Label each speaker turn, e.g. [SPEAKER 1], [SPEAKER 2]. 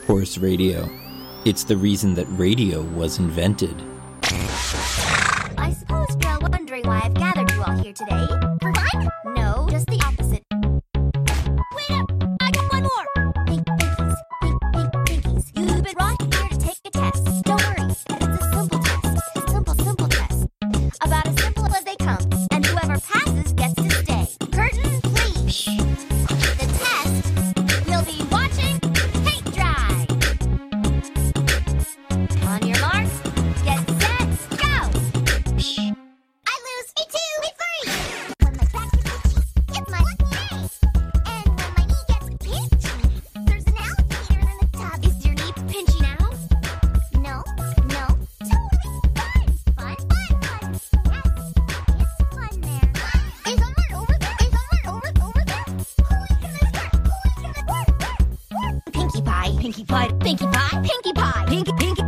[SPEAKER 1] Horse radio. It's the reason that radio was invented.
[SPEAKER 2] I suppose you're all wondering why I've gathered you all here today. For fun? No, just the opposite. Wait up! I got one more! Pinkies. You've been brought here to take a test. Don't worry, it's a simple test. A simple test. About as simple as they come. And whoever passes gets to stay. Curtain, please. The test will be watching paint dry. On your mark, get set, go! I lose, me too, me free! When my back gets itchy, it's my lucky day. And when my knee gets pinchy, there's an alligator in the tub. Is your knee pinchy now? No. Totally fun. Yes, it's fun there. Is someone over there? Who is in the skirt? Pinkie Pie. Pinkie Pie.